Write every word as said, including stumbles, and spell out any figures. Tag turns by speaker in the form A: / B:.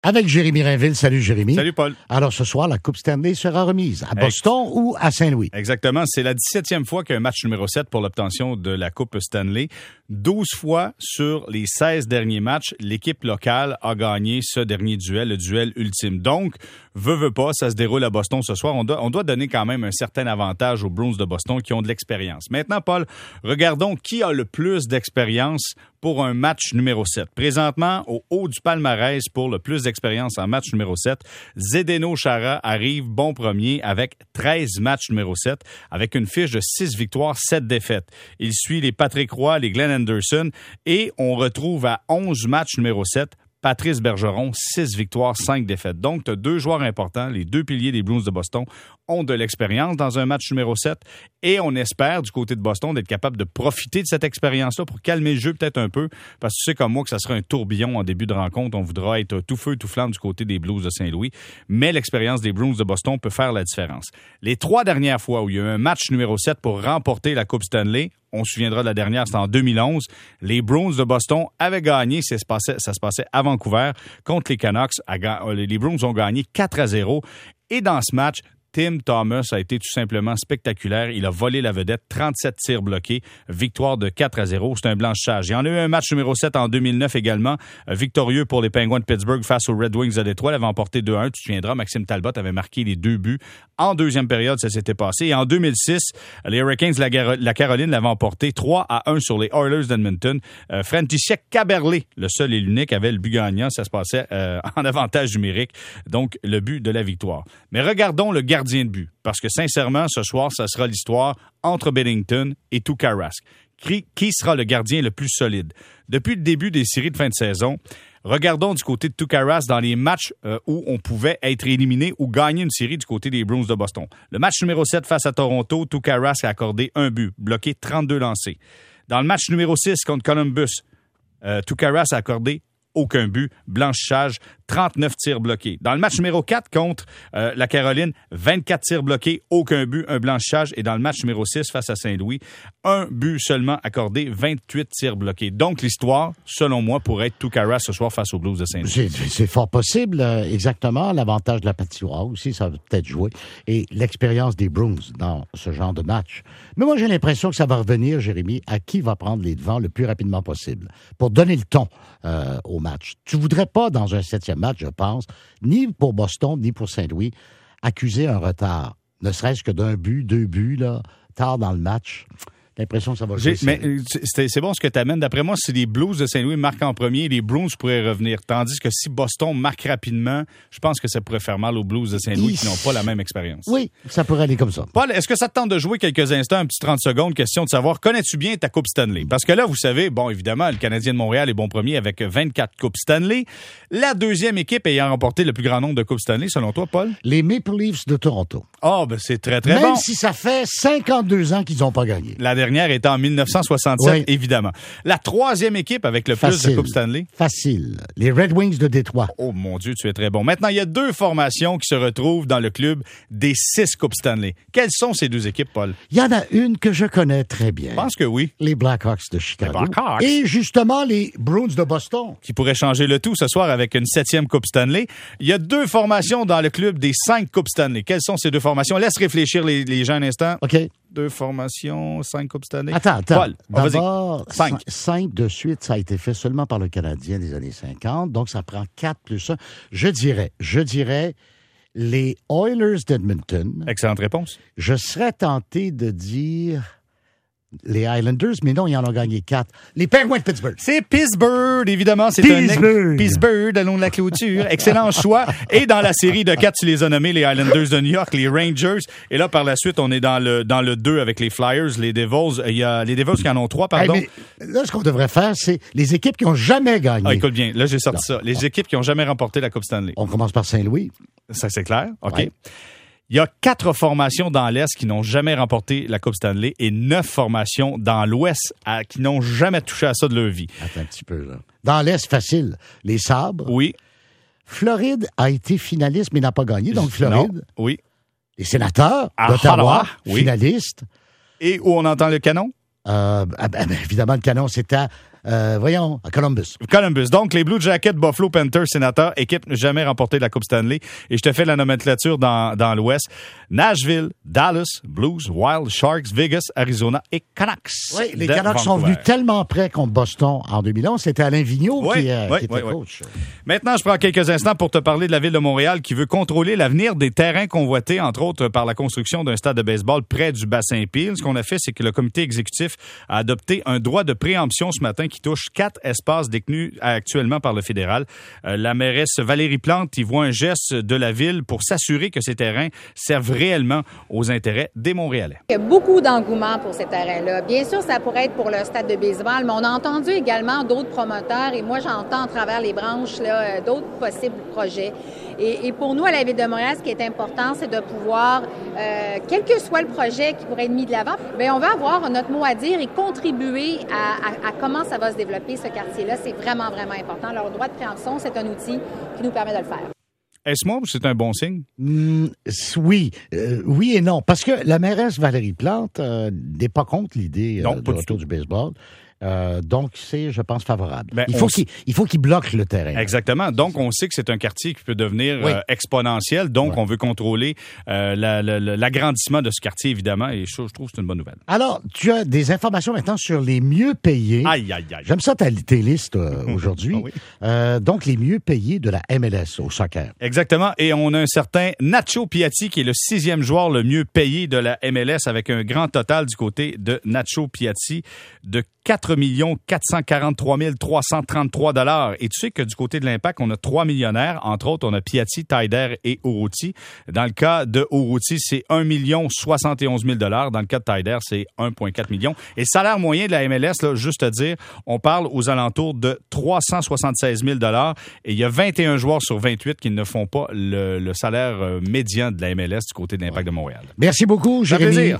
A: Avec Jérémy Rainville. Salut Jérémy.
B: Salut Paul.
A: Alors ce soir, la Coupe Stanley sera remise à Boston Ex- ou à Saint-Louis.
B: Exactement. C'est la dix-septième fois qu'un match numéro sept pour l'obtention de la Coupe Stanley. douze fois sur les seize derniers matchs, l'équipe locale a gagné ce dernier duel, le duel ultime. Donc, veut, veut pas, ça se déroule à Boston ce soir. On doit, on doit donner quand même un certain avantage aux Bruins de Boston qui ont de l'expérience. Maintenant, Paul, regardons qui a le plus d'expérience pour un match numéro sept. Présentement, au haut du palmarès pour le plus d'expérience en match numéro sept, Zdeno Chara arrive bon premier avec treize matchs numéro sept, avec une fiche de six victoires, sept défaites. Il suit les Patrick Roy, les Glenn Anderson, et on retrouve à onze matchs numéro sept, Patrice Bergeron, six victoires, cinq défaites. Donc, tu as deux joueurs importants, les deux piliers des Bruins de Boston, ont de l'expérience dans un match numéro sept et on espère, du côté de Boston, d'être capable de profiter de cette expérience-là pour calmer le jeu peut-être un peu, parce que tu sais comme moi que ça sera un tourbillon en début de rencontre. On voudra être tout feu, tout flamme du côté des Blues de Saint-Louis, mais l'expérience des Bruins de Boston peut faire la différence. Les trois dernières fois où il y a eu un match numéro sept pour remporter la Coupe Stanley, on se souviendra de la dernière, c'était en deux mille onze. Les Bruins de Boston avaient gagné, ça se passait, ça se passait à Vancouver, contre les Canucks. Les Bruins ont gagné quatre à zéro. Et dans ce match, Tim Thomas a été tout simplement spectaculaire. Il a volé la vedette, trente-sept tirs bloqués, victoire de quatre à zéro. C'est un blanchissage. Il y en a eu un match numéro sept en deux mille neuf également, victorieux pour les Penguins de Pittsburgh face aux Red Wings de Détroit. Ils avaient emporté deux à un. Tu te souviendras, Maxime Talbot avait marqué les deux buts. En deuxième période, ça s'était passé. Et en deux mille six, les Hurricanes de la, Gar- la Caroline l'avaient emporté trois à un sur les Oilers d'Edmonton. Euh, František Kaberle, le seul et l'unique, avait le but gagnant. Ça se passait euh, en avantage numérique. Donc, le but de la victoire. Mais regardons le gardien gardien de but. Parce que, sincèrement, ce soir, ça sera l'histoire entre Binnington et Tuukka Rask. Qui, qui sera le gardien le plus solide? Depuis le début des séries de fin de saison, regardons du côté de Tuukka Rask dans les matchs euh, où on pouvait être éliminé ou gagner une série du côté des Bruins de Boston. Le match numéro sept face à Toronto, Tuukka Rask a accordé un but, bloqué trente-deux lancés. Dans le match numéro six contre Columbus, euh, Tuukka Rask a accordé aucun but, blanchissage, trente-neuf tirs bloqués. Dans le match numéro quatre contre euh, la Caroline, vingt-quatre tirs bloqués, aucun but, un blanchissage. Et dans le match numéro six face à Saint-Louis, un but seulement accordé, vingt-huit tirs bloqués. Donc l'histoire, selon moi, pourrait être Tuukka Rask ce soir face aux Blues de Saint-Louis.
A: C'est, c'est fort possible, euh, exactement. L'avantage de la patinoire aussi, ça va peut-être jouer. Et l'expérience des Bruins dans ce genre de match. Mais moi, j'ai l'impression que ça va revenir, Jérémy, à qui va prendre les devants le plus rapidement possible pour donner le ton euh, au match. Tu voudrais pas, dans un septième match, je pense, ni pour Boston, ni pour Saint-Louis, accuser un retard, ne serait-ce que d'un but, deux buts, là, tard dans le match. L'impression que ça va jouer.
B: Mais c'est, c'est bon ce que tu amènes. D'après moi, si les Blues de Saint-Louis marquent en premier, les Bruins pourraient revenir. Tandis que si Boston marque rapidement, je pense que ça pourrait faire mal aux Blues de Saint-Louis qui n'ont pas la même expérience.
A: Oui, ça pourrait aller comme ça.
B: Paul, est-ce que ça te tente de jouer quelques instants, un petit trente secondes, question de savoir, connais-tu bien ta Coupe Stanley? Parce que là, vous savez, bon, évidemment, le Canadien de Montréal est bon premier avec vingt-quatre Coupes Stanley. La deuxième équipe ayant remporté le plus grand nombre de Coupes Stanley, selon toi, Paul?
A: Les Maple Leafs de Toronto.
B: Ah, oh, ben c'est très, très
A: Même
B: bon.
A: Même si ça fait cinquante-deux ans qu'ils n'ont pas gagné.
B: La dernière était en mille neuf cent soixante-sept, oui. Évidemment. La troisième équipe avec le
A: Facile.
B: plus de Coupe Stanley?
A: Facile. Les Red Wings de Détroit.
B: Oh mon Dieu, tu es très bon. Maintenant, il y a deux formations qui se retrouvent dans le club des six Coupes Stanley. Quelles sont ces deux équipes, Paul?
A: Il y en a une que je connais très bien.
B: Je pense que oui.
A: Les Blackhawks de Chicago.
B: Les Blackhawks.
A: Et justement, les Bruins de Boston.
B: Qui pourraient changer le tout ce soir avec une septième Coupe Stanley. Il y a deux formations dans le club des cinq Coupes Stanley. Quelles sont ces deux formations? Laisse réfléchir les, les gens un instant.
A: OK.
B: Deux formations, cinq Coupes Stanley.
A: Attends, attends.
B: Paul,
A: d'abord,
B: cinq.
A: cinq de suite, ça a été fait seulement par le Canadien des années cinquante. Donc, ça prend quatre plus un. Je dirais, je dirais les Oilers d'Edmonton.
B: Excellente réponse.
A: Je serais tenté de dire les Islanders, mais non, ils en ont gagné quatre. Les Penguins de Pittsburgh.
B: C'est Pittsburgh, évidemment. C'est
A: Pittsburgh.
B: un Pittsburgh, le long de la clôture. Excellent choix. Et dans la série de quatre, tu les as nommés, les Islanders de New York, les Rangers. Et là, par la suite, on est dans le dans le deux avec les Flyers, les Devils. Il y a les Devils qui en ont trois, pardon.
A: Hey, mais là, ce qu'on devrait faire, c'est les équipes qui n'ont jamais gagné.
B: Ah, écoute bien, là, j'ai sorti
A: non.
B: ça. Les équipes qui n'ont jamais remporté la Coupe Stanley.
A: On commence par Saint-Louis.
B: Ça, c'est clair. OK.
A: Ouais.
B: Il y a quatre formations dans l'Est qui n'ont jamais remporté la Coupe Stanley et neuf formations dans l'Ouest à, qui n'ont jamais touché à ça de leur vie.
A: Attends un petit peu, là. Dans l'Est, facile. Les Sabres.
B: Oui.
A: Floride a été finaliste, mais n'a pas gagné. Donc, Floride.
B: Non. Oui.
A: Les Sénateurs
B: Ah,
A: d'Ottawa,
B: oui.
A: finalistes.
B: Et où on entend le canon?
A: Euh, ah, ben, évidemment, le canon, c'était Euh, voyons, à Columbus.
B: Columbus. Donc, les Blue Jackets, Buffalo, Panthers, Senators, équipe jamais remportée de la Coupe Stanley. Et je te fais la nomenclature dans, dans l'Ouest. Nashville, Dallas, Blues, Wild, Sharks, Vegas, Arizona et Canucks.
A: Oui, les Canucks sont venus tellement près contre Boston en deux mille onze. C'était Alain Vigneault
B: oui,
A: qui, euh,
B: oui,
A: qui était
B: oui,
A: coach.
B: Oui. Maintenant, je prends quelques instants pour te parler de la Ville de Montréal qui veut contrôler l'avenir des terrains convoités, entre autres par la construction d'un stade de baseball près du bassin Peel. Ce qu'on a fait, c'est que le comité exécutif a adopté un droit de préemption ce matin qui touche quatre espaces détenus actuellement par le fédéral. Euh, la mairesse Valérie Plante y voit un geste de la Ville pour s'assurer que ces terrains servent réellement aux intérêts des Montréalais.
C: Il y a beaucoup d'engouement pour ces terrains-là. Bien sûr, ça pourrait être pour le stade de baseball, mais on a entendu également d'autres promoteurs et moi, j'entends à travers les branches là, d'autres possibles projets. Et, et pour nous, à la Ville de Montréal, ce qui est important, c'est de pouvoir, euh, quel que soit le projet qui pourrait être mis de l'avant, bien, on va avoir notre mot à dire et contribuer à, à, à comment ça va se développer, ce quartier-là. C'est vraiment, vraiment important. Alors, le droit de préemption, c'est un outil qui nous permet de le faire.
B: Est-ce moi ou c'est un bon signe?
A: Mm, oui. Euh, oui et non. Parce que la mairesse Valérie Plante euh, n'est pas contre l'idée euh, de retour du baseball. Euh, donc, c'est, je pense, favorable. Ben, il, faut qu'il, il faut qu'il bloque le terrain.
B: Exactement. Donc, on sait que c'est un quartier qui peut devenir oui. euh, exponentiel. Donc, oui. on veut contrôler euh, la, la, l'agrandissement de ce quartier, évidemment. Et je, je trouve que c'est une bonne nouvelle.
A: Alors, tu as des informations maintenant sur les mieux payés.
B: Aïe, aïe, aïe.
A: J'aime ça, ta, tes listes euh, aujourd'hui.
B: oui.
A: euh, donc, les mieux payés de la M L S au soccer.
B: Exactement. Et on a un certain Nacho Piatti qui est le sixième joueur le mieux payé de la M L S avec un grand total du côté de Nacho Piatti de quatre millions quatre cent quarante-trois mille trois cent trente-trois dollars. Et tu sais que du côté de l'Impact, on a trois millionnaires. Entre autres, on a Piatti, Taider et Urruti. Dans le cas de Urruti, c'est un million soixante et onze mille dollars. Dans le cas de Taider, c'est un virgule quatre million. Et le salaire moyen de la M L S, là, juste à dire, on parle aux alentours de trois cent soixante-seize mille dollars. Et il y a vingt et un joueurs sur vingt-huit qui ne font pas le, le salaire médian de la M L S du côté de l'Impact de Montréal.
A: Merci beaucoup, Jérémy.